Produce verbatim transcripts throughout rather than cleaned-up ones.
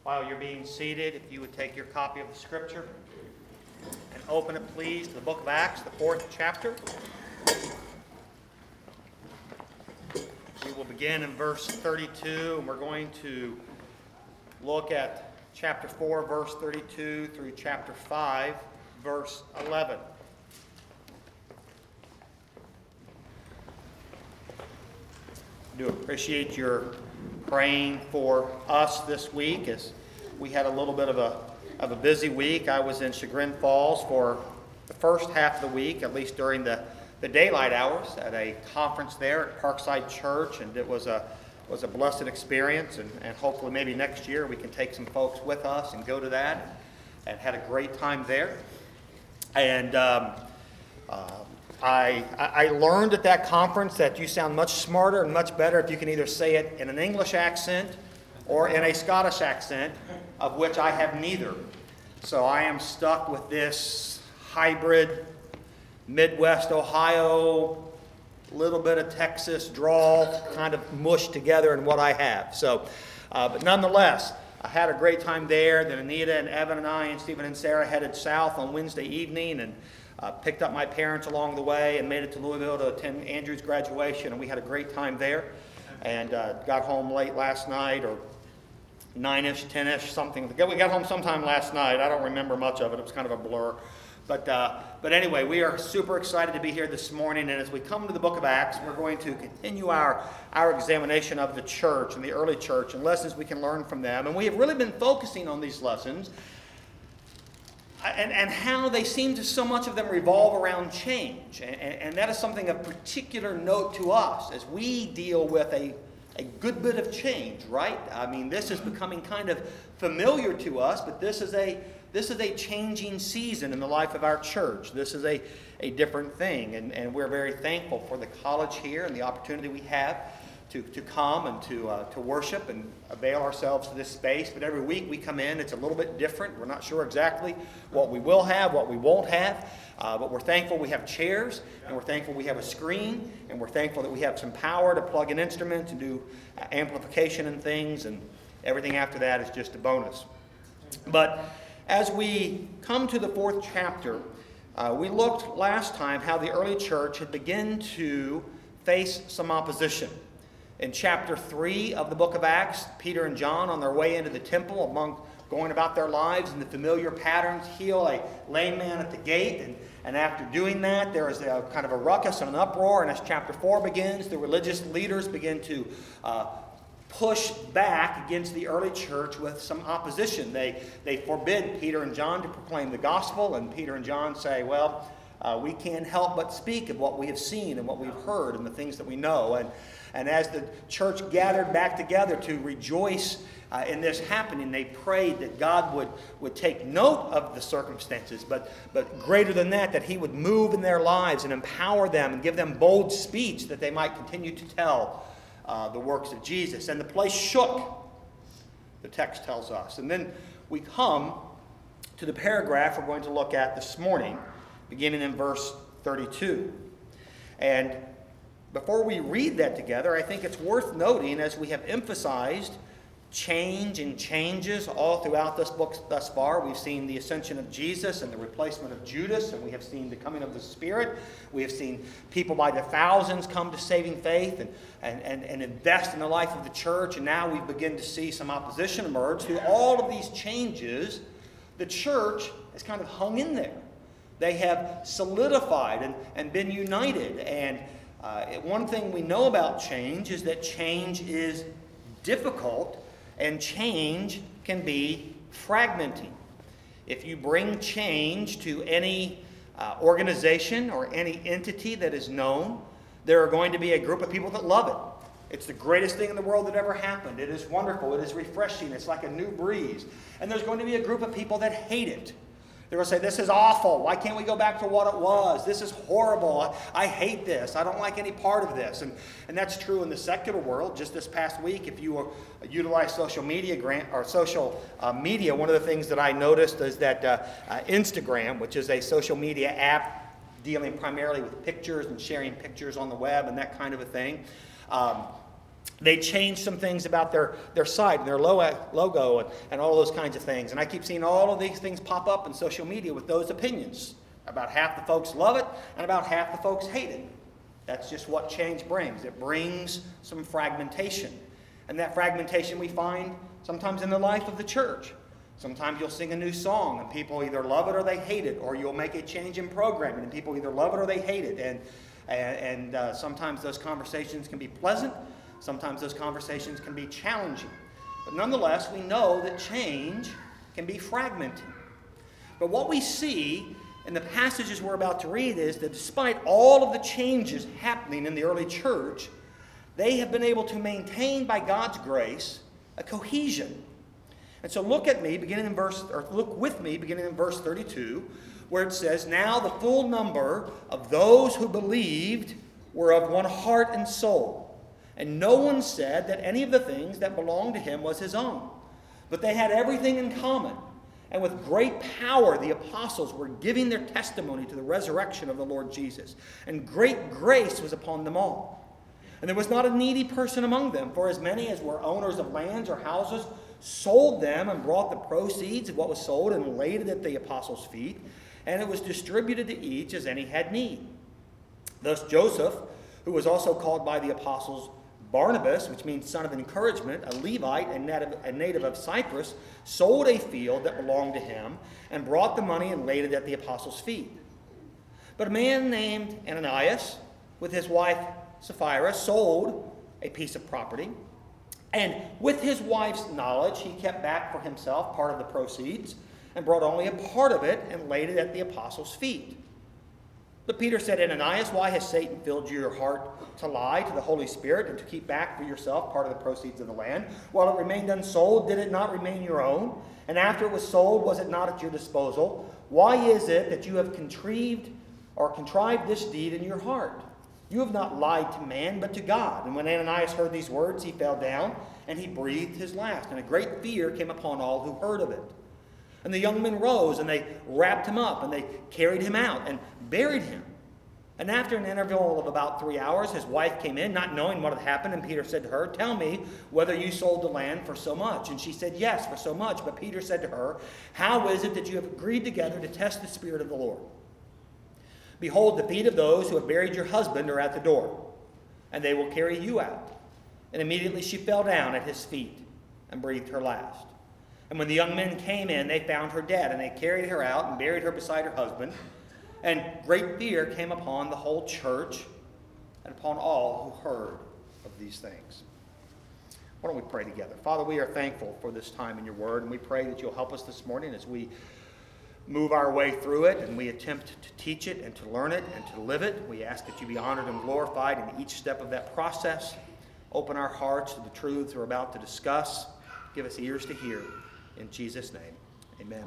While you're being seated, if you would take your copy of the Scripture and open it, please, to the book of Acts, the fourth chapter. We will begin in verse thirty-two, and we're going to look at chapter four, verse thirty-two, through chapter five, verse eleven. I do appreciate your praying for us this week, as we had a little bit of a of a busy week. I was in Chagrin Falls for the first half of the week, at least during the, the daylight hours, at a conference there at Parkside Church, and it was a was a blessed experience, and, and hopefully maybe next year we can take some folks with us and go to that, and had a great time there. And um, uh, I, I learned at that conference that you sound much smarter and much better if you can either say it in an English accent or in a Scottish accent, of which I have neither. So I am stuck with this hybrid Midwest Ohio, little bit of Texas drawl, kind of mushed together in what I have. So, uh, but nonetheless, I had a great time there. Then Anita and Evan and I and Stephen and Sarah headed south on Wednesday evening and uh, picked up my parents along the way and made it to Louisville to attend Andrew's graduation, and we had a great time there. And uh, got home late last night, or nine-ish, ten-ish, something. We got home sometime last night. I don't remember much of it. It was kind of a blur. But uh, but anyway, we are super excited to be here this morning. And as we come to the book of Acts, we're going to continue our, our examination of the church and the early church and lessons we can learn from them. And we have really been focusing on these lessons and, and how they seem to, so much of them revolve around change. And, and that is something of particular note to us as we deal with a A good bit of change, right? I mean, this is becoming kind of familiar to us, but this is a this is a changing season in the life of our church. This is a, a different thing, and, and we're very thankful for the college here and the opportunity we have to, to come and to uh, to worship and avail ourselves to this space. But every week we come in, it's a little bit different. We're not sure exactly what we will have, what we won't have. Uh, but we're thankful we have chairs, and we're thankful we have a screen, and we're thankful that we have some power to plug in instruments and do uh, amplification and things, and everything after that is just a bonus. But as we come to the fourth chapter, uh, we looked last time how the early church had begun to face some opposition. In chapter three of the book of Acts, Peter and John, on their way into the temple, among going about their lives in the familiar patterns, heal a lame man at the gate. And, and after doing that, there is a kind of a ruckus and an uproar. And as chapter four begins, the religious leaders begin to uh, push back against the early church with some opposition. They, they forbid Peter and John to proclaim the gospel. And Peter and John say, well, uh, we can't help but speak of what we have seen and what we've heard and the things that we know. And, and as the church gathered back together to rejoice Uh, in this happening, they prayed that God would, would take note of the circumstances, but, but greater than that, that He would move in their lives and empower them and give them bold speech that they might continue to tell uh, the works of Jesus. And the place shook, the text tells us. And then we come to the paragraph we're going to look at this morning, beginning in verse thirty-two. And before we read that together, I think it's worth noting, as we have emphasized change and changes all throughout this book thus far. We've seen the ascension of Jesus and the replacement of Judas, and we have seen the coming of the Spirit. We have seen people by the thousands come to saving faith and, and, and, and invest in the life of the church, and now we begin to see some opposition emerge. Through all of these changes, the church has kind of hung in there. They have solidified and, and been united. And uh, one thing we know about change is that change is difficult, and change can be fragmenting. If you bring change to any uh, organization or any entity that is known, there are going to be a group of people that love it. It's the greatest thing in the world that ever happened. It is wonderful. It is refreshing. It's like a new breeze. And there's going to be a group of people that hate it. They're going to say, this is awful. Why can't we go back to what it was? This is horrible. I, I hate this. I don't like any part of this. And, and that's true in the secular world. Just this past week, if you uh, utilize social media grant or social uh, media, one of the things that I noticed is that uh, uh, Instagram, which is a social media app dealing primarily with pictures and sharing pictures on the web and that kind of a thing, um, They changed some things about their, their site and their logo and, and all those kinds of things. And I keep seeing all of these things pop up in social media with those opinions. About half the folks love it and about half the folks hate it. That's just what change brings. It brings some fragmentation. And that fragmentation we find sometimes in the life of the church. Sometimes you'll sing a new song and people either love it or they hate it. Or you'll make a change in programming and people either love it or they hate it. And, and, and uh, sometimes those conversations can be pleasant. Sometimes those conversations can be challenging. But nonetheless, we know that change can be fragmenting. But what we see in the passages we're about to read is that despite all of the changes happening in the early church, they have been able to maintain, by God's grace, a cohesion. And so look at me, beginning in verse, or look with me, beginning in verse thirty-two, where it says, "Now the full number of those who believed were of one heart and soul. And no one said that any of the things that belonged to him was his own. But they had everything in common. And with great power the apostles were giving their testimony to the resurrection of the Lord Jesus. And great grace was upon them all. And there was not a needy person among them, for as many as were owners of lands or houses sold them and brought the proceeds of what was sold and laid it at the apostles' feet. And it was distributed to each as any had need. Thus Joseph, who was also called by the apostles Barnabas, which means son of encouragement, a Levite and a native of Cyprus, sold a field that belonged to him and brought the money and laid it at the apostles' feet. But a man named Ananias, with his wife Sapphira, sold a piece of property, and with his wife's knowledge he kept back for himself part of the proceeds and brought only a part of it and laid it at the apostles' feet. But Peter said, Ananias, why has Satan filled your heart to lie to the Holy Spirit and to keep back for yourself part of the proceeds of the land? While it remained unsold, did it not remain your own? And after it was sold, was it not at your disposal? Why is it that you have contrived or contrived this deed in your heart? You have not lied to man, but to God. And when Ananias heard these words, he fell down and he breathed his last. And a great fear came upon all who heard of it. And the young men rose, and they wrapped him up, and they carried him out, and buried him. And after an interval of about three hours, his wife came in, not knowing what had happened, and Peter said to her, tell me whether you sold the land for so much. And she said, yes, for so much. But Peter said to her, how is it that you have agreed together to test the Spirit of the Lord? Behold, the feet of those who have buried your husband are at the door, and they will carry you out. And immediately she fell down at his feet and breathed her last. And when the young men came in, they found her dead, and they carried her out and buried her beside her husband. And great fear came upon the whole church and upon all who heard of these things. Why don't we pray together? Father, we are thankful for this time in your word, and we pray that you'll help us this morning as we move our way through it and we attempt to teach it and to learn it and to live it. We ask that you be honored and glorified in each step of that process. Open our hearts to the truths we're about to discuss. Give us ears to hear. In Jesus' name, amen.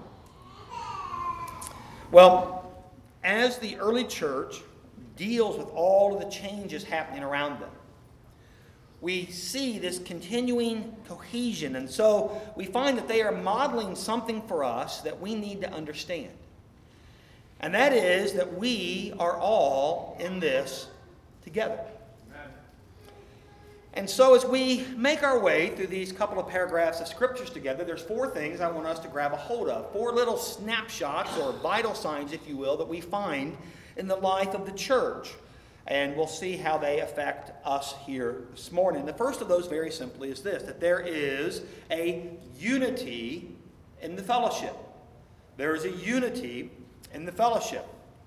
Well, as the early church deals with all of the changes happening around them, we see this continuing cohesion. And so we find that they are modeling something for us that we need to understand. And that is that we are all in this together. And so as we make our way through these couple of paragraphs of scriptures together, there's four things I want us to grab a hold of. Four little snapshots or vital signs, if you will, that we find in the life of the church. And we'll see how they affect us here this morning. The first of those very simply is this, that there is a unity in the fellowship. There is a unity in the fellowship.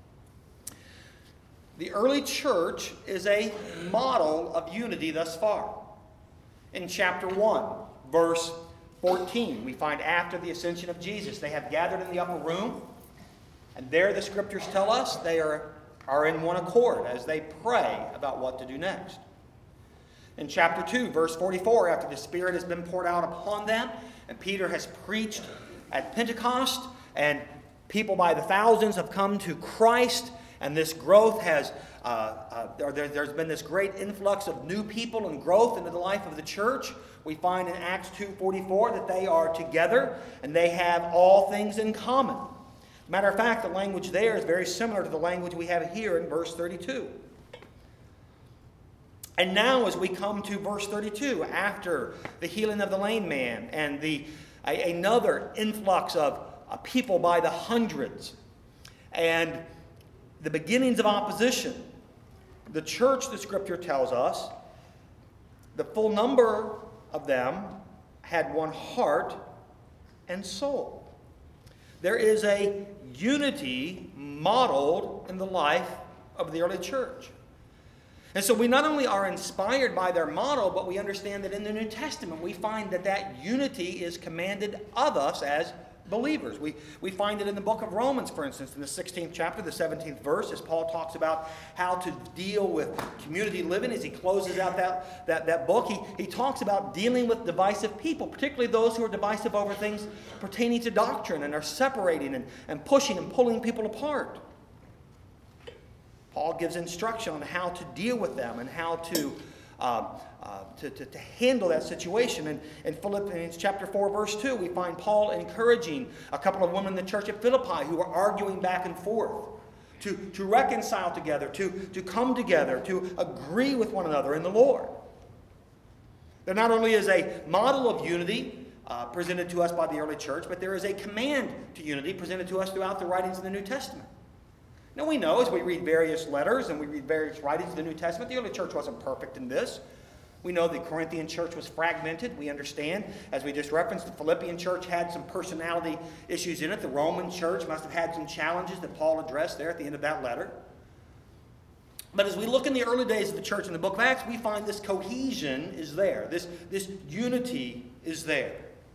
The early church is a model of unity thus far. In chapter one, verse fourteen, we find after the ascension of Jesus, they have gathered in the upper room, and there the scriptures tell us they are, are in one accord as they pray about what to do next. In chapter two, verse forty-four, after the Spirit has been poured out upon them, and Peter has preached at Pentecost, and people by the thousands have come to Christ, and this growth has, uh, uh, there, there's been this great influx of new people and growth into the life of the church. We find in Acts two forty-four that they are together and they have all things in common. Matter of fact, the language there is very similar to the language we have here in verse thirty-two. And now as we come to verse thirty-two, after the healing of the lame man and the a, another influx of uh, people by the hundreds and the beginnings of opposition, the church, the Scripture tells us, the full number of them had one heart and soul. There is a unity modeled in the life of the early church. And so we not only are inspired by their model, but we understand that in the New Testament we find that that unity is commanded of us as believers. We, we find it in the book of Romans, for instance, in the sixteenth chapter, the seventeenth verse, as Paul talks about how to deal with community living. As he closes out that, that, that book, he, he talks about dealing with divisive people, particularly those who are divisive over things pertaining to doctrine and are separating and, and pushing and pulling people apart. Paul gives instruction on how to deal with them and how to, uh, uh, to, to, to handle that situation. And in Philippians chapter four, verse two, we find Paul encouraging a couple of women in the church at Philippi who were arguing back and forth to, to reconcile together, to, to come together, to agree with one another in the Lord. There not only is a model of unity uh, presented to us by the early church, but there is a command to unity presented to us throughout the writings of the New Testament. Now we know as we read various letters and we read various writings of the New Testament, the early church wasn't perfect in this. We know the Corinthian church was fragmented. We understand, as we just referenced, the Philippian church had some personality issues in it. The Roman church must have had some challenges that Paul addressed there at the end of that letter. But as we look in the early days of the church in the book of Acts, we find this cohesion is there. This, this unity is there.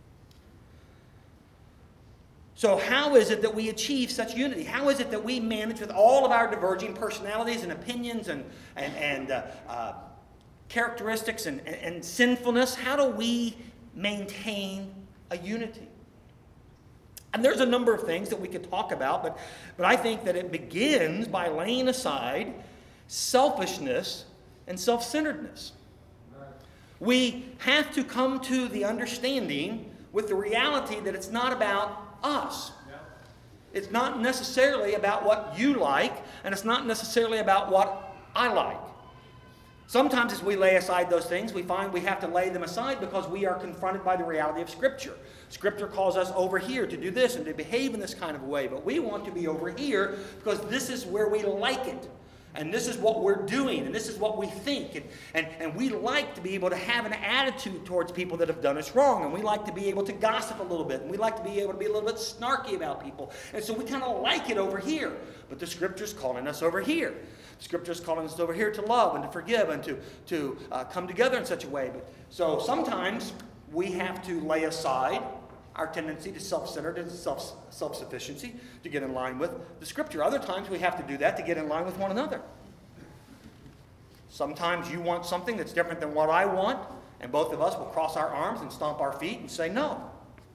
So how is it that we achieve such unity? How is it that we manage with all of our diverging personalities and opinions and, and, and uh, uh, characteristics and, and, and sinfulness? How do we maintain a unity? And there's a number of things that we could talk about, but, but I think that it begins by laying aside selfishness and self-centeredness. We have to come to the understanding with the reality that it's not about us. It's not necessarily about what you like, and it's not necessarily about what I like. Sometimes as we lay aside those things, we find we have to lay them aside because we are confronted by the reality of Scripture. Scripture calls us over here to do this and to behave in this kind of way, but we want to be over here because this is where we like it. And this is what we're doing, and this is what we think. And, and, and we like to be able to have an attitude towards people that have done us wrong. And we like to be able to gossip a little bit. And we like to be able to be a little bit snarky about people. And so we kind of like it over here. But the Scripture's calling us over here. The Scripture's calling us over here to love and to forgive and to, to uh, come together in such a way. But, so sometimes we have to lay aside our tendency to self-centered and self, self-sufficiency to get in line with the Scripture. Other times we have to do that to get in line with one another. Sometimes you want something that's different than what I want, and both of us will cross our arms and stomp our feet and say no.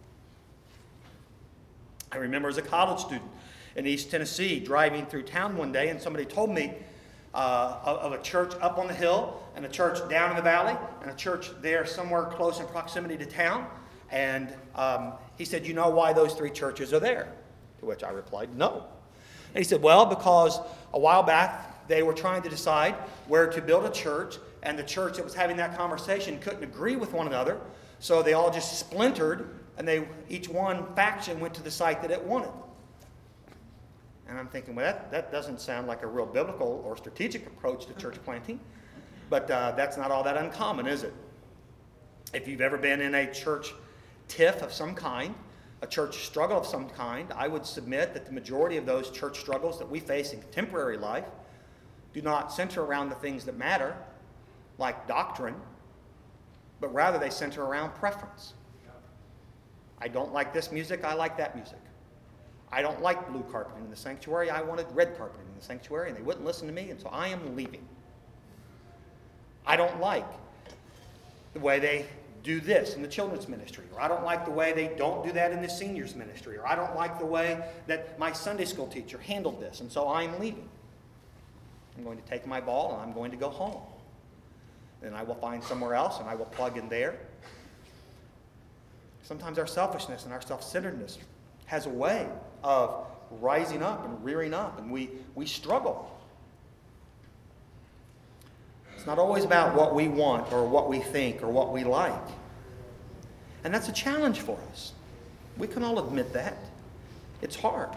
I remember as a college student in East Tennessee driving through town one day, and somebody told me uh, of a church up on the hill and a church down in the valley and a church there somewhere close in proximity to town. And um, he said, you know why those three churches are there? To which I replied, no. And he said, well, because a while back they were trying to decide where to build a church, and the church that was having that conversation couldn't agree with one another, so they all just splintered, and they each one faction went to the site that it wanted. And I'm thinking, well, that, that doesn't sound like a real biblical or strategic approach to church planting, but uh, that's not all that uncommon, is it? If you've ever been in a church tiff of some kind, a church struggle of some kind, I would submit that the majority of those church struggles that we face in contemporary life do not center around the things that matter, like doctrine, but rather they center around preference. I don't like this music, I like that music. I don't like blue carpeting in the sanctuary, I wanted red carpeting in the sanctuary, and they wouldn't listen to me, and so I am leaving. I don't like the way they do this in the children's ministry, or I don't like the way they don't do that in the seniors ministry, or I don't like the way that my Sunday school teacher handled this, and so I'm leaving. I'm going to take my ball and I'm going to go home. Then I will find somewhere else and I will plug in there. Sometimes our selfishness and our self-centeredness has a way of rising up and rearing up, and we, we struggle. It's not always about what we want or what we think or what we like. And that's a challenge for us. We can all admit that. It's hard.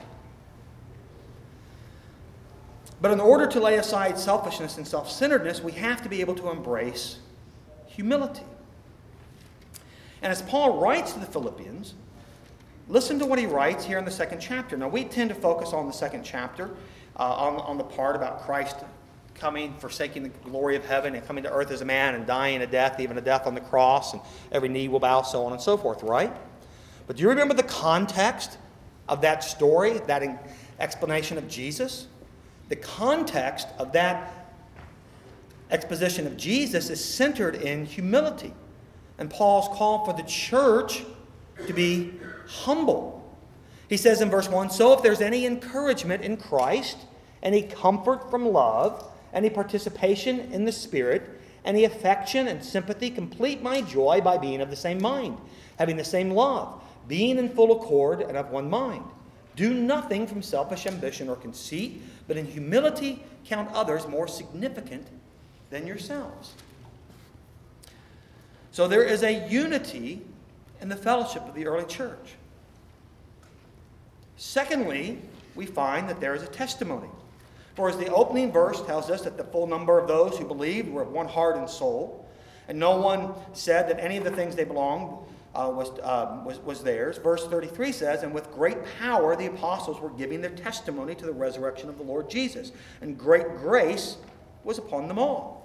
But in order to lay aside selfishness and self-centeredness, we have to be able to embrace humility. And as Paul writes to the Philippians, listen to what he writes here in the second chapter. Now, we tend to focus on the second chapter, uh, on, on the part about Christ coming, forsaking the glory of heaven, and coming to earth as a man, and dying a death, even a death on the cross, and every knee will bow, so on and so forth, right? But do you remember the context of that story, that explanation of Jesus? The context of that exposition of Jesus is centered in humility. And Paul's call for the church to be humble. He says in verse one, "So if there's any encouragement in Christ, any comfort from love, any participation in the Spirit, any affection and sympathy, complete my joy by being of the same mind, having the same love, being in full accord and of one mind. Do nothing from selfish ambition or conceit, but in humility count others more significant than yourselves." So there is a unity in the fellowship of the early church. Secondly, we find that there is a testimony. For as the opening verse tells us that the full number of those who believed were of one heart and soul, and no one said that any of the things they belonged uh, was, uh, was, was theirs. Verse thirty-three says, "And with great power the apostles were giving their testimony to the resurrection of the Lord Jesus, and great grace was upon them all."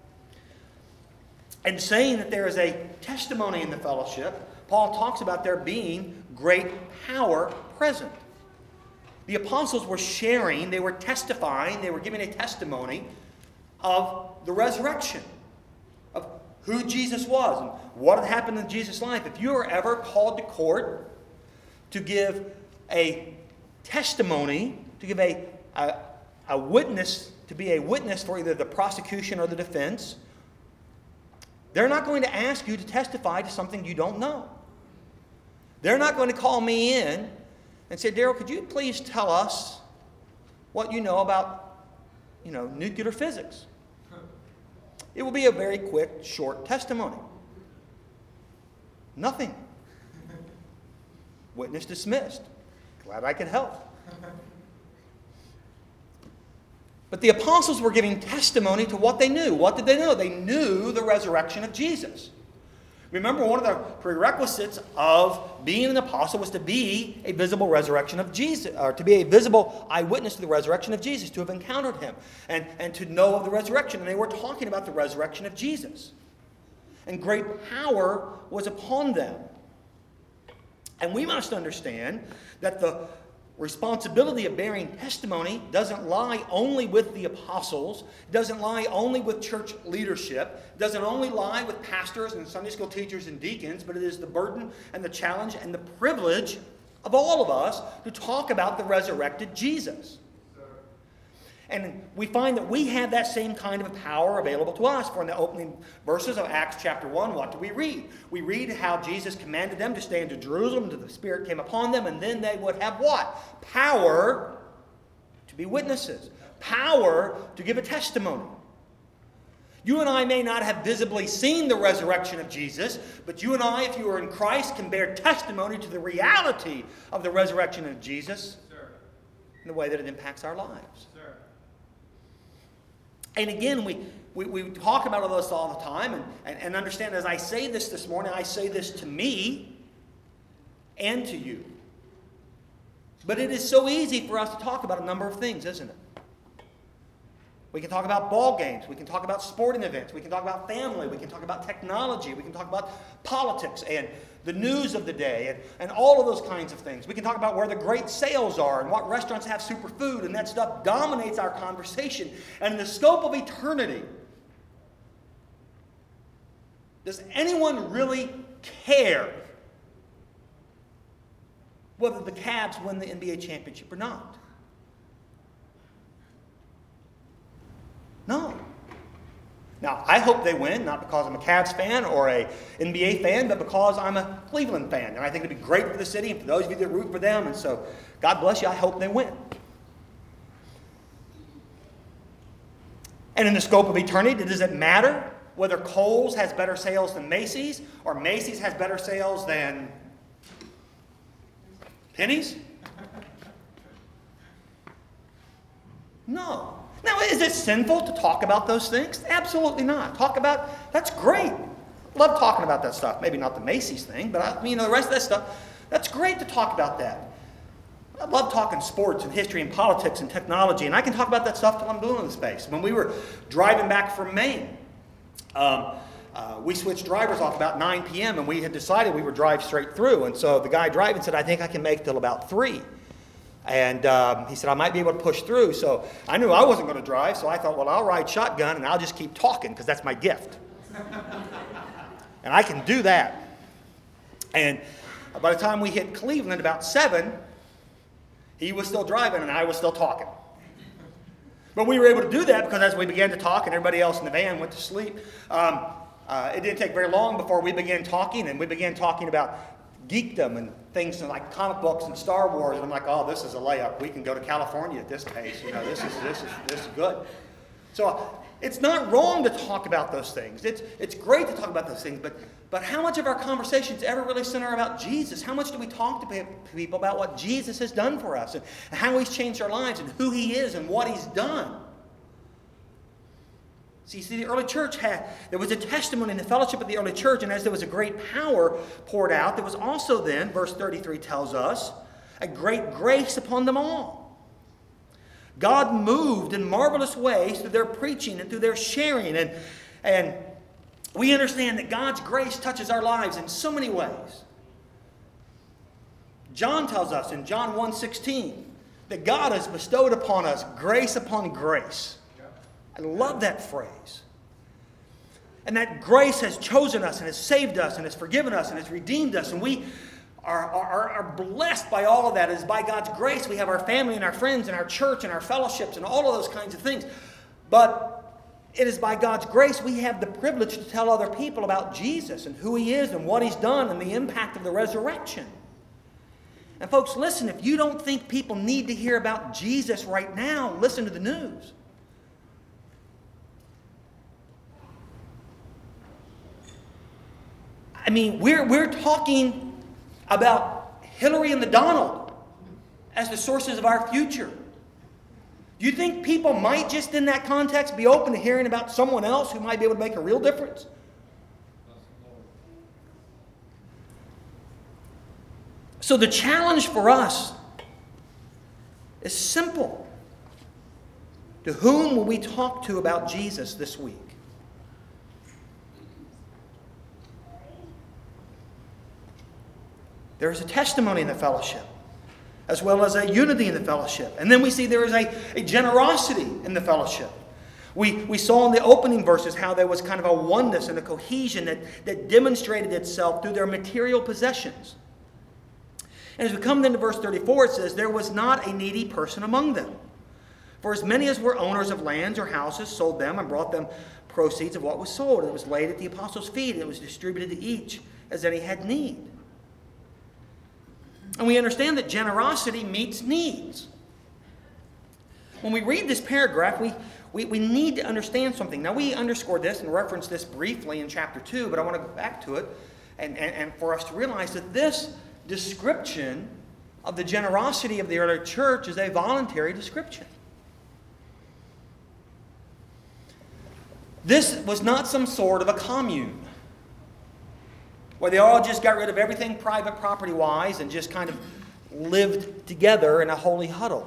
And saying that there is a testimony in the fellowship, Paul talks about there being great power present. The apostles were sharing, they were testifying, they were giving a testimony of the resurrection, of who Jesus was and what had happened in Jesus' life. If you are ever called to court to give a testimony, to give a, a, a witness, to be a witness for either the prosecution or the defense, they're not going to ask you to testify to something you don't know. They're not going to call me in and say, "Daryl, could you please tell us what you know about, you know, nuclear physics?" It will be a very quick, short testimony. Nothing. Witness dismissed. Glad I could help. But the apostles were giving testimony to what they knew. What did they know? They knew the resurrection of Jesus. Remember, one of the prerequisites of being an apostle was to be a visible resurrection of Jesus, or to be a visible eyewitness to the resurrection of Jesus, to have encountered him, and, and to know of the resurrection. And they were talking about the resurrection of Jesus. And great power was upon them. And we must understand that the responsibility of bearing testimony doesn't lie only with the apostles, doesn't lie only with church leadership, doesn't only lie with pastors and Sunday school teachers and deacons, but it is the burden and the challenge and the privilege of all of us to talk about the resurrected Jesus. And we find that we have that same kind of power available to us. For in the opening verses of Acts chapter one, what do we read? We read how Jesus commanded them to stay in Jerusalem until the Spirit came upon them, and then they would have what? Power to be witnesses. Power to give a testimony. You and I may not have visibly seen the resurrection of Jesus, but you and I, if you are in Christ, can bear testimony to the reality of the resurrection of Jesus in the way that it impacts our lives. And again, we, we, we talk about all this all the time, and, and, and understand as I say this this morning, I say this to me and to you. But it is so easy for us to talk about a number of things, isn't it? We can talk about ball games. We can talk about sporting events. We can talk about family. We can talk about technology. We can talk about politics and the news of the day and, and all of those kinds of things. We can talk about where the great sales are and what restaurants have superfood, and that stuff dominates our conversation. And in the scope of eternity, does anyone really care whether the Cavs win the N B A championship or not? No. Now, I hope they win, not because I'm a Cavs fan or a N B A fan, but because I'm a Cleveland fan. And I think it'd be great for the city and for those of you that root for them. And so, God bless you. I hope they win. And in the scope of eternity, does it matter whether Kohl's has better sales than Macy's or Macy's has better sales than Penny's? No. Now, is it sinful to talk about those things? Absolutely not. Talk about, that's great. Love talking about that stuff. Maybe not the Macy's thing, but I, you know, the rest of that stuff, that's great to talk about that. I love talking sports and history and politics and technology, and I can talk about that stuff till I'm blue in the space. When we were driving back from Maine, um, uh, we switched drivers off about nine p.m., and we had decided we would drive straight through. And so the guy driving said, I think I can make it till about three. And um, he said, I might be able to push through. So I knew I wasn't going to drive, so I thought, well, I'll ride shotgun, and I'll just keep talking, because that's my gift. And I can do that. And by the time we hit Cleveland, about seven, he was still driving and I was still talking. But we were able to do that because as we began to talk and everybody else in the van went to sleep, um, uh, it didn't take very long before we began talking, and we began talking about geekdom and things like comic books and Star Wars. And I'm like, oh, this is a layup. We can go to California at this pace. You know, this is this is this is good. So it's not wrong to talk about those things. It's it's great to talk about those things, but but how much of our conversations ever really center about Jesus? How much do we talk to people about what Jesus has done for us and how He's changed our lives and who He is and what He's done? See, see, the early church had, there was a testimony in the fellowship of the early church, and as there was a great power poured out, there was also then, verse thirty-three tells us, a great grace upon them all. God moved in marvelous ways through their preaching and through their sharing. And, and we understand that God's grace touches our lives in so many ways. John tells us in John one sixteen that God has bestowed upon us grace upon grace. I love that phrase. And that grace has chosen us and has saved us and has forgiven us and has redeemed us. And we are, are, are blessed by all of that. It is by God's grace we have our family and our friends and our church and our fellowships and all of those kinds of things. But it is by God's grace we have the privilege to tell other people about Jesus and who He is and what He's done and the impact of the resurrection. And folks, listen, if you don't think people need to hear about Jesus right now, listen to the news. I mean, we're, we're talking about Hillary and the Donald as the sources of our future. Do you think people might just in that context be open to hearing about someone else who might be able to make a real difference? So the challenge for us is simple. To whom will we talk to about Jesus this week? There is a testimony in the fellowship, as well as a unity in the fellowship. And then we see there is a, a generosity in the fellowship. We, we saw in the opening verses how there was kind of a oneness and a cohesion that, that demonstrated itself through their material possessions. And as we come then to verse thirty-four, it says, there was not a needy person among them. For as many as were owners of lands or houses sold them and brought them proceeds of what was sold. And it was laid at the apostles' feet, and it was distributed to each as any had need. And we understand that generosity meets needs. When we read this paragraph, we, we, we need to understand something. Now, we underscored this and referenced this briefly in chapter two, but I want to go back to it and, and, and for us to realize that this description of the generosity of the early church is a voluntary description. This was not some sort of a commune, where they all just got rid of everything private property-wise and just kind of lived together in a holy huddle.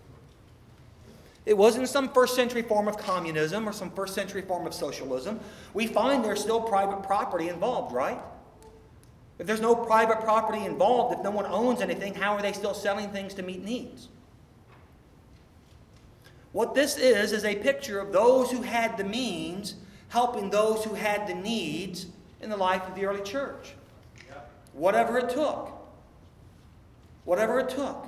It wasn't some first century form of communism or some first century form of socialism. We find there's still private property involved, right? If there's no private property involved, if no one owns anything, how are they still selling things to meet needs? What this is, is a picture of those who had the means helping those who had the needs in the life of the early church. Whatever it took. Whatever it took.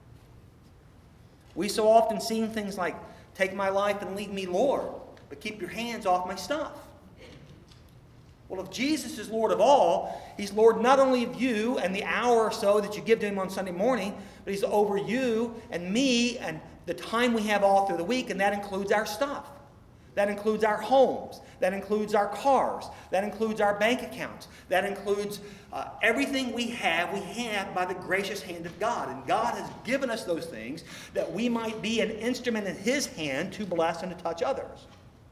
We so often see things like, take my life and leave me Lord, but keep your hands off my stuff. Well, if Jesus is Lord of all, He's Lord not only of you and the hour or so that you give to Him on Sunday morning, but He's over you and me and the time we have all through the week, and that includes our stuff. That includes our homes. That includes our cars. That includes our bank accounts. That includes uh, everything we have, we have by the gracious hand of God. And God has given us those things that we might be an instrument in His hand to bless and to touch others.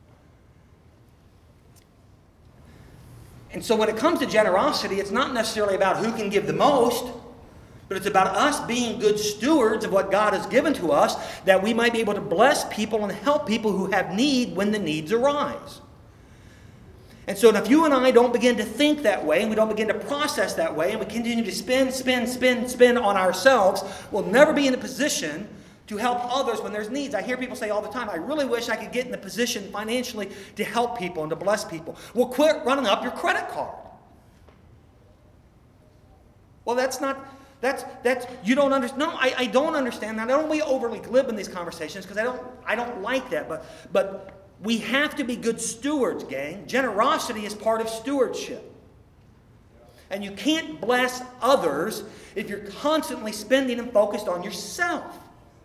And so when it comes to generosity, it's not necessarily about who can give the most, but it's about us being good stewards of what God has given to us, that we might be able to bless people and help people who have need when the needs arise. And so if you and I don't begin to think that way, and we don't begin to process that way, and we continue to spend, spend, spend, spend on ourselves, we'll never be in a position to help others when there's needs. I hear people say all the time, I really wish I could get in the position financially to help people and to bless people. Well, quit running up your credit card. Well, that's not... That's, that's, you don't understand. No, I, I don't understand that. I don't want to be overly glib in these conversations because I don't, I don't like that. But, but we have to be good stewards, gang. Generosity is part of stewardship. And you can't bless others if you're constantly spending and focused on yourself.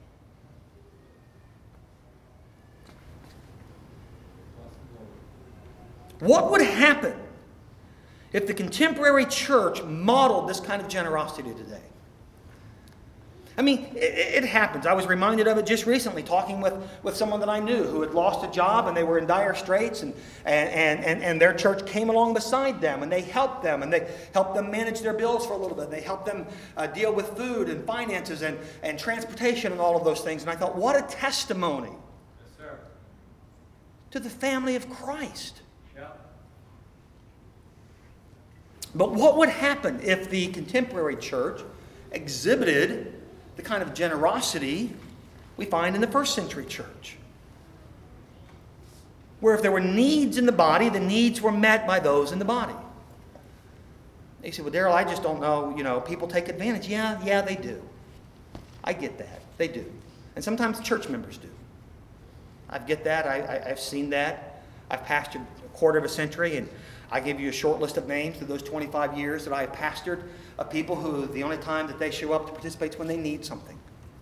What would happen if the contemporary church modeled this kind of generosity today? I mean, it, it happens. I was reminded of it just recently, talking with, with someone that I knew who had lost a job and they were in dire straits, and, and, and, and their church came along beside them and they helped them and they helped them manage their bills for a little bit. They helped them uh, deal with food and finances and, and transportation and all of those things. And I thought, what a testimony Yes, sir. to the family of Christ. Yeah. But what would happen if the contemporary church exhibited the kind of generosity we find in the first century church? Where if there were needs in the body, the needs were met by those in the body. They say, well, Daryl, I just don't know, you know, people take advantage. Yeah, yeah, they do. I get that. They do. And sometimes church members do. I get that. I, I, I've seen that. I've pastored a quarter of a century, and I give you a short list of names through those twenty-five years that I have pastored of people who the only time that they show up to participate is when they need something.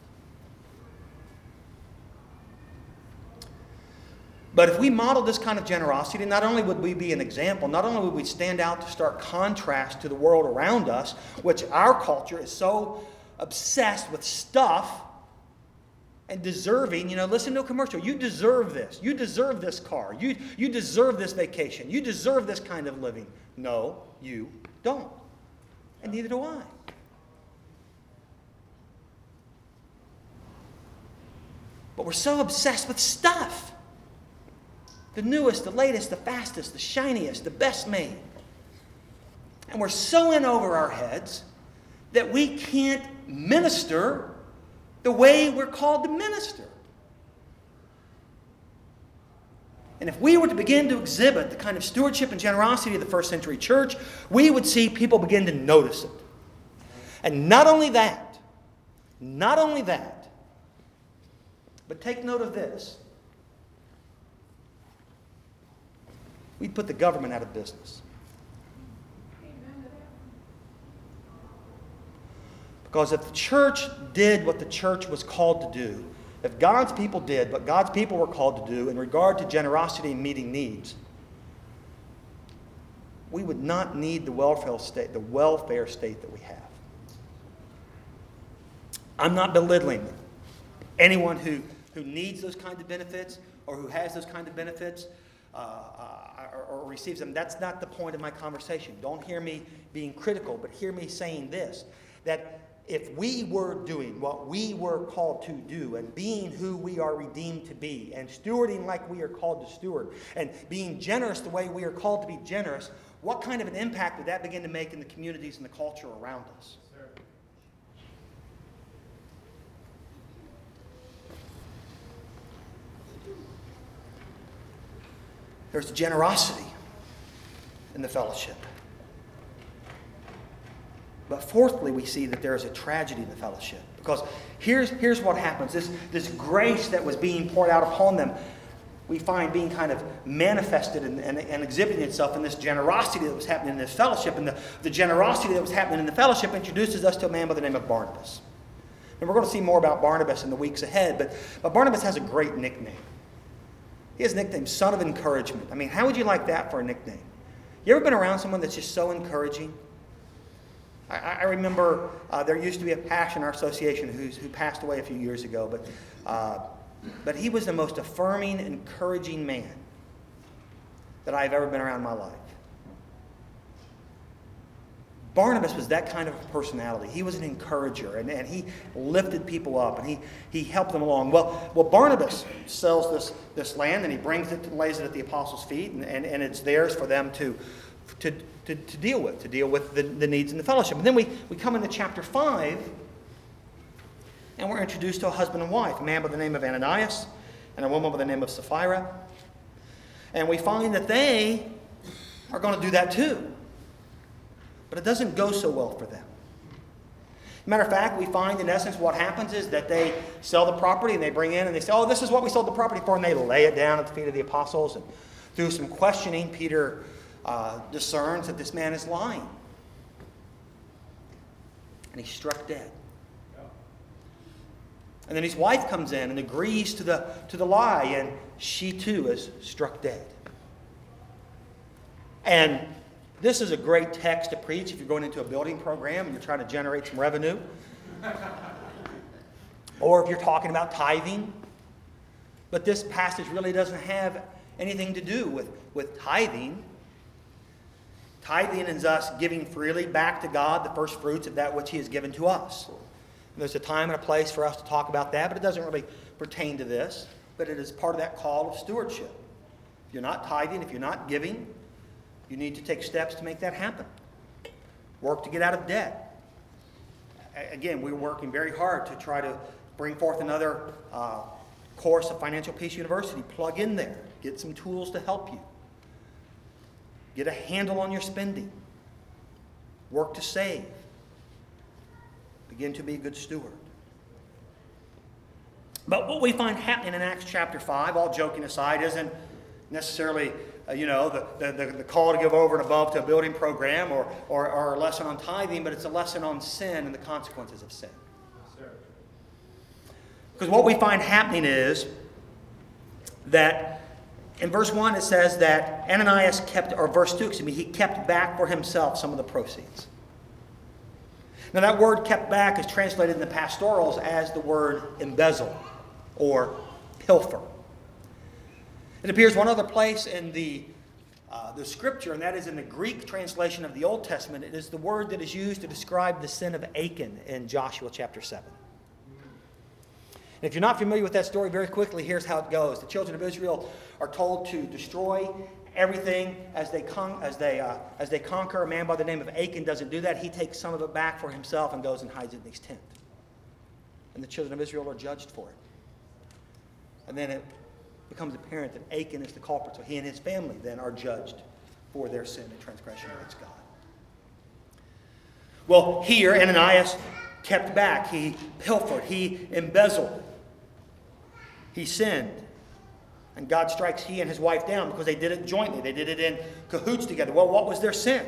But if we model this kind of generosity, not only would we be an example, not only would we stand out to stark contrast to the world around us, which our culture is so obsessed with stuff and deserving. You know, listen to a commercial. You deserve this. You deserve this car. You, you deserve this vacation. You deserve this kind of living. No, you don't. And neither do I. But we're so obsessed with stuff. The newest, the latest, the fastest, the shiniest, the best made. And we're so in over our heads that we can't minister the way we're called to minister. And if we were to begin to exhibit the kind of stewardship and generosity of the first century church, we would see people begin to notice it. And not only that, not only that, but take note of this. We'd put the government out of business. Because if the church did what the church was called to do, if God's people did what God's people were called to do in regard to generosity and meeting needs, we would not need the welfare state, the welfare state that we have. I'm not belittling anyone who, who needs those kinds of benefits or who has those kinds of benefits uh, uh, or, or receives them. That's not the point of my conversation. Don't hear me being critical, but hear me saying this, that if we were doing what we were called to do and being who we are redeemed to be and stewarding like we are called to steward and being generous the way we are called to be generous, what kind of an impact would that begin to make in the communities and the culture around us? There's generosity in the fellowship. But fourthly, we see that there is a tragedy in the fellowship. Because here's, here's what happens. This, this grace that was being poured out upon them, we find being kind of manifested and, and, and exhibiting itself in this generosity that was happening in this fellowship. And the, the generosity that was happening in the fellowship introduces us to a man by the name of Barnabas. And we're going to see more about Barnabas in the weeks ahead. But, but Barnabas has a great nickname. He has a nickname, Son of Encouragement. I mean, how would you like that for a nickname? You ever been around someone that's just so encouraging? I, I remember uh, there used to be a pastor in our association who's, who passed away a few years ago, but, uh, but he was the most affirming, encouraging man that I've ever been around in my life. Barnabas was that kind of a personality. He was an encourager, and, and he lifted people up, and he, he helped them along. Well, well, Barnabas sells this, this land, and he brings it, lays it at the apostles' feet, and, and, and it's theirs for them to, to, to, to deal with, to deal with the, the needs in the fellowship. And then we, we come into chapter five, and we're introduced to a husband and wife, a man by the name of Ananias, and a woman by the name of Sapphira. And we find that they are going to do that too. But it doesn't go so well for them. Matter of fact, we find in essence what happens is that they sell the property and they bring in and they say, oh, this is what we sold the property for, and they lay it down at the feet of the apostles. And through some questioning, Peter uh, discerns that this man is lying. And he's struck dead. And then his wife comes in and agrees to the, to the lie, and she too is struck dead. And this is a great text to preach if you're going into a building program and you're trying to generate some revenue. Or if you're talking about tithing. But this passage really doesn't have anything to do with, with tithing. Tithing is us giving freely back to God the first fruits of that which He has given to us. And there's a time and a place for us to talk about that, but it doesn't really pertain to this. But it is part of that call of stewardship. If you're not tithing, if you're not giving, you need to take steps to make that happen. Work to get out of debt. Again, we're working very hard to try to bring forth another uh, course of Financial Peace University. Plug in there. Get some tools to help you. Get a handle on your spending. Work to save. Begin to be a good steward. But what we find happening in Acts chapter five, all joking aside, isn't necessarily Uh, you know, the, the, the call to give over and above to a building program or, or, or a lesson on tithing, but it's a lesson on sin and the consequences of sin. Because what we find happening is that in verse one it says that Ananias kept, or verse two, excuse me, he kept back for himself some of the proceeds. Now that word kept back is translated in the pastorals as the word embezzle or pilfer. It appears one other place in the, uh, the Scripture, and that is in the Greek translation of the Old Testament. It is the word that is used to describe the sin of Achan in Joshua chapter seven. And if you're not familiar with that story, very quickly, here's how it goes. The children of Israel are told to destroy everything as they con- as they uh, as they conquer. A man by the name of Achan doesn't do that. He takes some of it back for himself and goes and hides it in his tent. And the children of Israel are judged for it. And then it becomes apparent that Achan is the culprit, so he and his family then are judged for their sin and transgression against God. Well, here Ananias kept back. He pilfered. He embezzled. He sinned. And God strikes he and his wife down because they did it jointly. They did it in cahoots together. Well, what was their sin?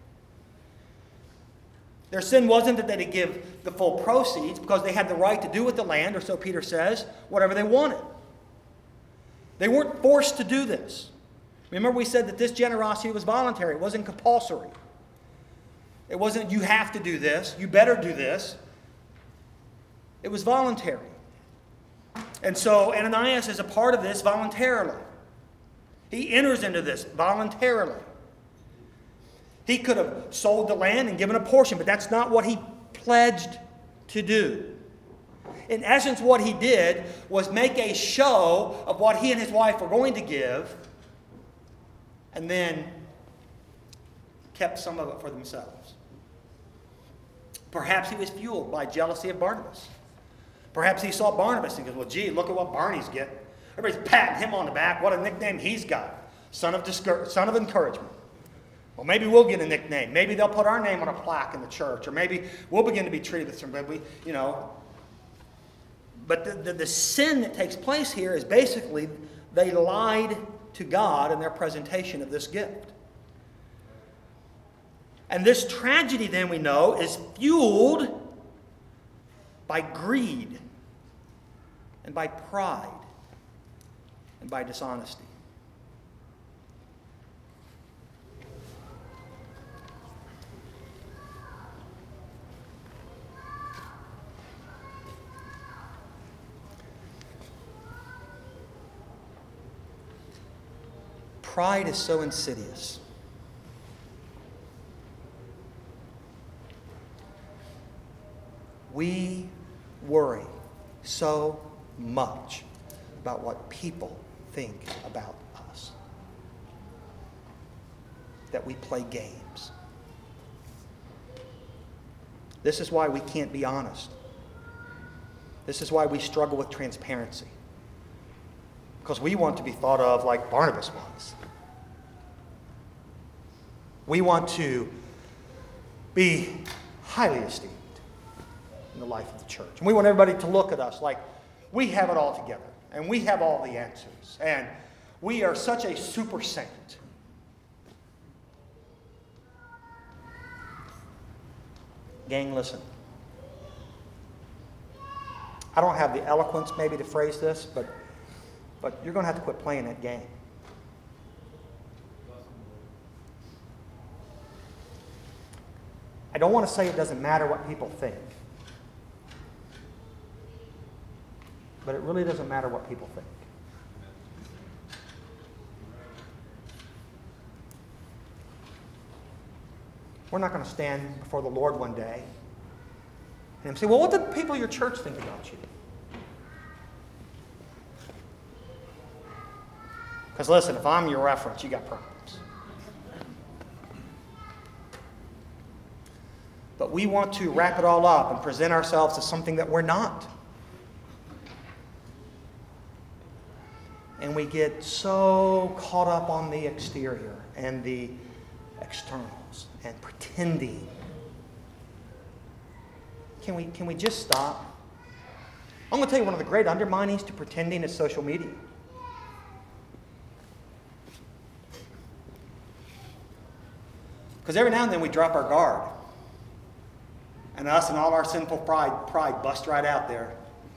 Their sin wasn't that they did give the full proceeds because they had the right to do with the land, or so Peter says, whatever they wanted. They weren't forced to do this. Remember we said that this generosity was voluntary. It wasn't compulsory. It wasn't you have to do this, you better do this. It was voluntary. And so Ananias is a part of this voluntarily. He enters into this voluntarily. He could have sold the land and given a portion, but that's not what he pledged to do. In essence, what he did was make a show of what he and his wife were going to give, and then kept some of it for themselves. Perhaps he was fueled by jealousy of Barnabas. Perhaps he saw Barnabas and goes, well, gee, look at what Barney's getting. Everybody's patting him on the back. What a nickname he's got. Son of, discour- son of encouragement. Well, maybe we'll get a nickname. Maybe they'll put our name on a plaque in the church. Or maybe we'll begin to be treated with some, we, you know. But the, the, the sin that takes place here is basically they lied to God in their presentation of this gift. And this tragedy, then, we know, is fueled by greed and by pride. and by dishonesty. Pride is so insidious. We worry so much about what people think about us that we play games. This is why we can't be honest. This is why we struggle with transparency. Because we want to be thought of like Barnabas was. We want to be highly esteemed in the life of the church. And we want everybody to look at us like we have it all together. And we have all the answers. And we are such a super saint. Gang, listen. I don't have the eloquence maybe to phrase this, but, but you're going to have to quit playing that game. I don't want to say it doesn't matter what people think. But it really doesn't matter what people think. We're not going to stand before the Lord one day and say, well, what did the people of your church think about you? Because listen, if I'm your reference, you got problems. But we want to wrap it all up and present ourselves as something that we're not. And we get so caught up on the exterior and the externals and pretending. Can we, can we just stop? I'm going to tell you one of the great underminings to pretending is social media. Because every now and then we drop our guard. And us and all our sinful pride, pride bust right out there.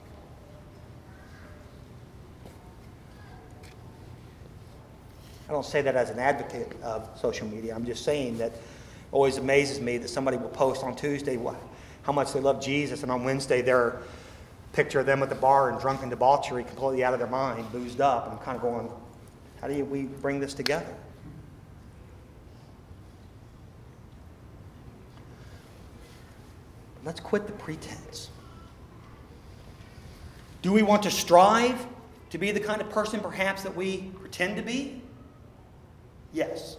I don't say that as an advocate of social media. I'm just saying that it always amazes me that somebody will post on Tuesday what, how much they love Jesus, and on Wednesday their picture of them at the bar and drunken debauchery, completely out of their mind, boozed up. And I'm kind of going, how do you, we bring this together? Let's quit the pretense. Do we want to strive to be the kind of person perhaps that we pretend to be? Yes.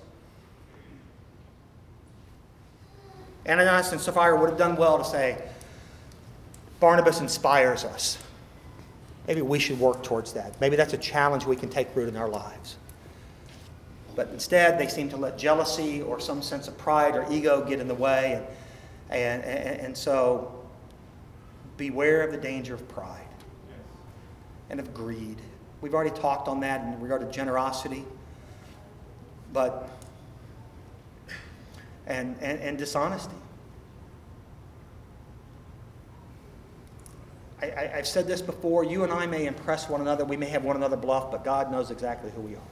Ananias and Sapphira would have done well to say, Barnabas inspires us. Maybe we should work towards that. Maybe that's a challenge we can take root in our lives. But instead, they seem to let jealousy or some sense of pride or ego get in the way. And And, and, and so, beware of the danger of pride and of greed. We've already talked on that in regard to generosity, but and, and, and dishonesty. I, I, I've said this before. You and I may impress one another. We may have one another bluff, but God knows exactly who we are.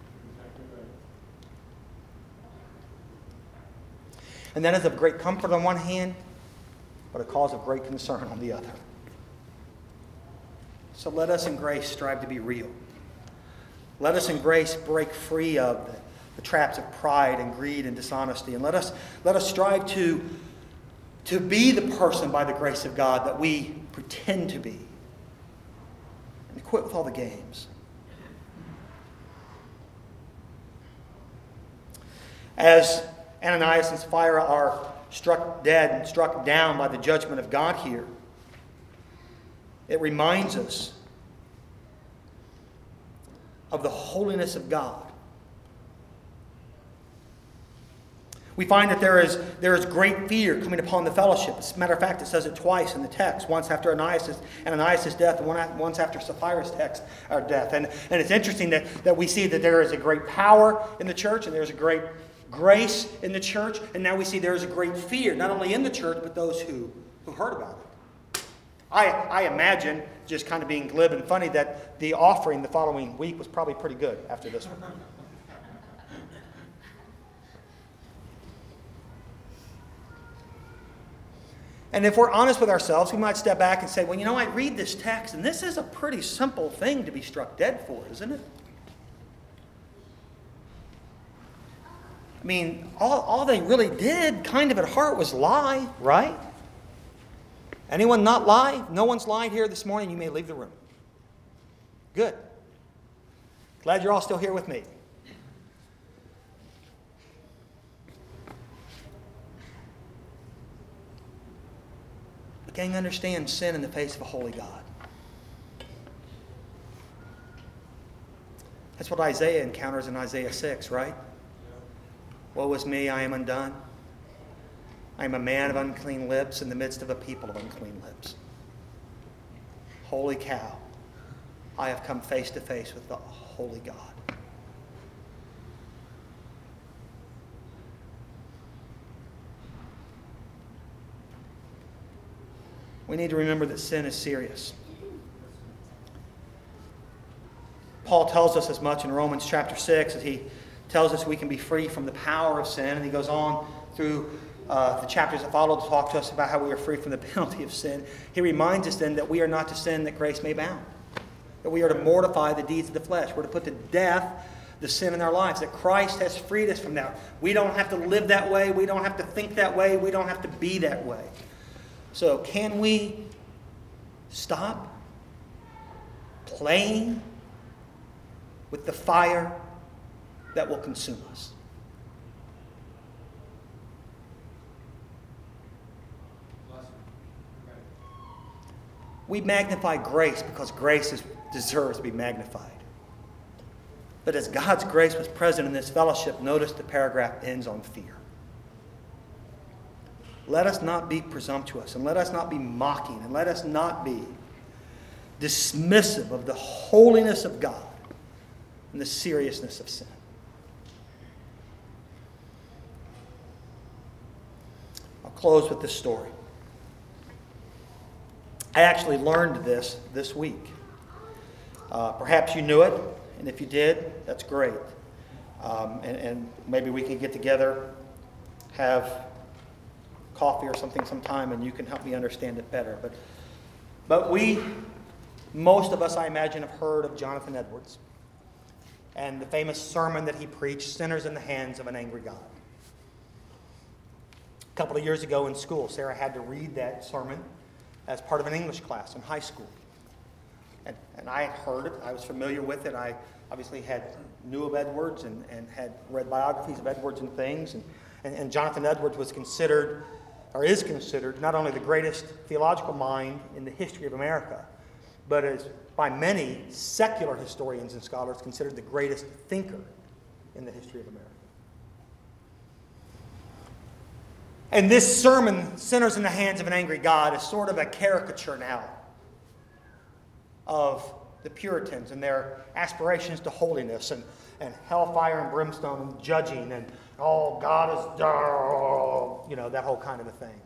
And that is of great comfort on one hand, but a cause of great concern on the other. So let us in grace strive to be real. Let us in grace break free of the, the traps of pride and greed and dishonesty. And let us, let us strive to, to be the person by the grace of God that we pretend to be. And quit with all the games. As Ananias and Sapphira are struck dead and struck down by the judgment of God here, it reminds us of the holiness of God. We find that there is, there is great fear coming upon the fellowship. As a matter of fact, it says it twice in the text. Once after Ananias' Ananias' death, and one, once after Sapphira's text, or death. And, and it's interesting that, that we see that there is a great power in the church, and there's a great grace in the church, and now we see there is a great fear, not only in the church, but those who, who heard about it. I, I imagine, just kind of being glib and funny, that the offering the following week was probably pretty good after this one. And if we're honest with ourselves, we might step back and say, well, you know, I read this text, and this is a pretty simple thing to be struck dead for, isn't it? I mean, all, all they really did, kind of at heart, was lie, right? Anyone not lie? No one's lied here this morning. You may leave the room. Good. Glad you're all still here with me. But gang, understand sin in the face of a holy God. That's what Isaiah encounters in Isaiah six, right? Woe is me, I am undone. I am a man of unclean lips in the midst of a people of unclean lips. Holy cow, I have come face to face with the holy God. We need to remember that sin is serious. Paul tells us as much in Romans chapter six as he tells us we can be free from the power of sin. And he goes on through uh, the chapters that follow to talk to us about how we are free from the penalty of sin. He reminds us then that we are not to sin that grace may abound. That we are to mortify the deeds of the flesh. We're to put to death the sin in our lives. That Christ has freed us from that. We don't have to live that way. We don't have to think that way. We don't have to be that way. So can we stop playing with the fire that will consume us? We magnify grace because grace is, deserves to be magnified. But as God's grace was present in this fellowship, notice the paragraph ends on fear. Let us not be presumptuous, and let us not be mocking, and let us not be dismissive of the holiness of God and the seriousness of sin. I'll close with this story. I actually learned this this week. Uh, perhaps you knew it, and if you did, that's great. Um, and, and maybe we can get together, have coffee or something sometime, and you can help me understand it better. But, but we, most of us, I imagine, have heard of Jonathan Edwards and the famous sermon that he preached, Sinners in the Hands of an Angry God. A couple of years ago in school, Sarah had to read that sermon as part of an English class in high school. And, and I had heard it. I was familiar with it. I obviously had knew of Edwards and, and had read biographies of Edwards and things. And, and, and Jonathan Edwards was considered, or is considered, not only the greatest theological mind in the history of America, but is by many secular historians and scholars considered the greatest thinker in the history of America. And this sermon, Sinners in the Hands of an Angry God, is sort of a caricature now of the Puritans and their aspirations to holiness and, and hellfire and brimstone and judging and, oh, God is, oh, you know, that whole kind of a thing.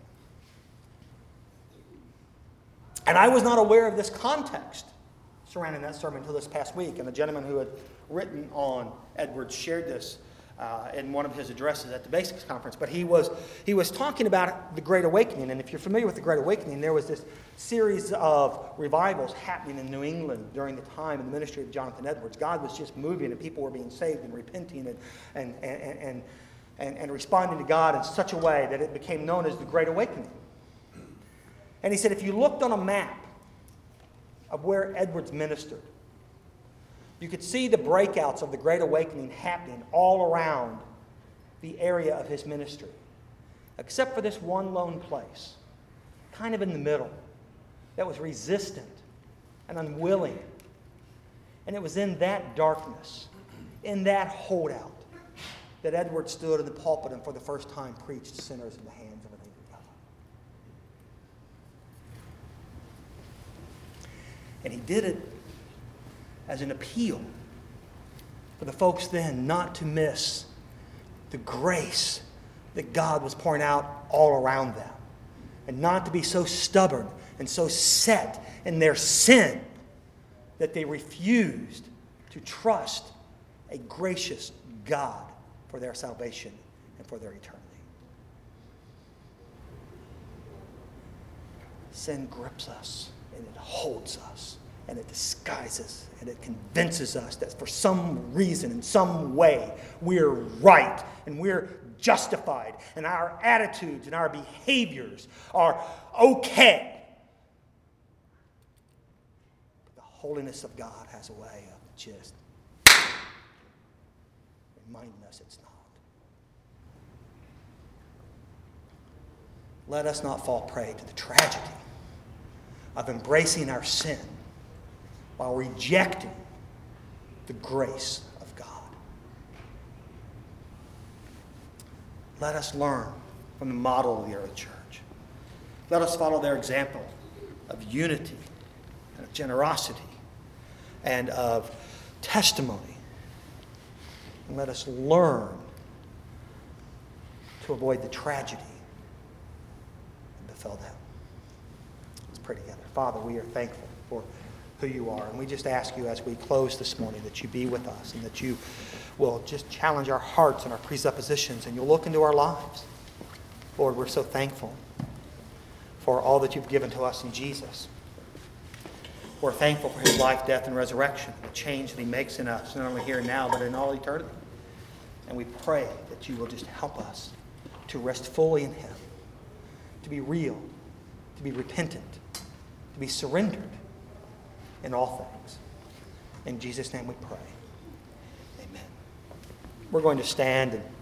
And I was not aware of this context surrounding that sermon until this past week. And the gentleman who had written on Edwards shared this uh, in one of his addresses at the Basics Conference. But he was he was talking about the Great Awakening. And if you're familiar with the Great Awakening, there was this series of revivals happening in New England during the time of the ministry of Jonathan Edwards. God was just moving, and people were being saved and repenting and and and and, and, and responding to God in such a way that it became known as the Great Awakening. And he said, if you looked on a map of where Edwards ministered, you could see the breakouts of the Great Awakening happening all around the area of his ministry, except for this one lone place, kind of in the middle, that was resistant and unwilling. And it was in that darkness, in that holdout, that Edwards stood in the pulpit and for the first time preached sinners in the hands of an angry God. And he did it as an appeal for the folks then not to miss the grace that God was pouring out all around them. and not to be so stubborn and so set in their sin that they refused to trust a gracious God for their salvation and for their eternity. Sin grips us, and it holds us, and it disguises, and it convinces us that for some reason, in some way, we're right, and we're justified, and our attitudes and our behaviors are okay. But the holiness of God has a way of just reminding us it's not. Let us not fall prey to the tragedy of embracing our sin while rejecting the grace of God. Let us learn from the model of the early church. Let us follow their example of unity and of generosity and of testimony. And let us learn to avoid the tragedy that befell them. Let's pray together. Father, we are thankful for who you are. And we just ask you as we close this morning that you be with us and that you will just challenge our hearts and our presuppositions and you'll look into our lives. Lord, we're so thankful for all that you've given to us in Jesus. We're thankful for his life, death, and resurrection, the change that he makes in us, not only here and now, but in all eternity. And we pray that you will just help us to rest fully in him, to be real, to be repentant, to be surrendered in all things. In Jesus' name we pray. Amen. We're going to stand and